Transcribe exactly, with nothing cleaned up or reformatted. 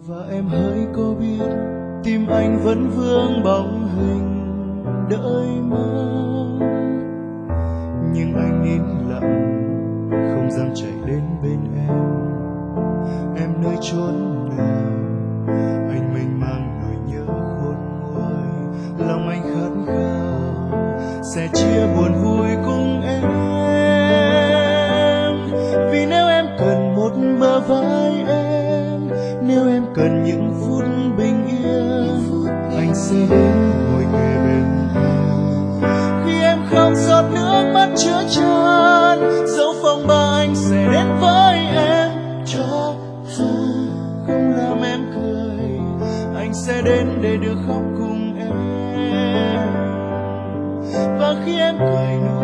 Và em hỡi có biết tim anh vẫn vương bóng hình đợi mong, nhưng anh nín lặng không dám chạy đến bên em. Em nơi chốn nào anh mênh mang nỗi nhớ khôn nguôi, lòng anh khát khao sẽ chia buồn vui cùng em. Vì nếu em cần một bờ vai em, nếu em cần những phút bình yên, anh sẽ đến ngồi kề bên em. Khi em khóc giọt nước mắt chứa chan, dẫu phong ba anh sẽ đến với em. Cho dù không làm em cười, anh sẽ đến để được khóc cùng em. Và khi em cười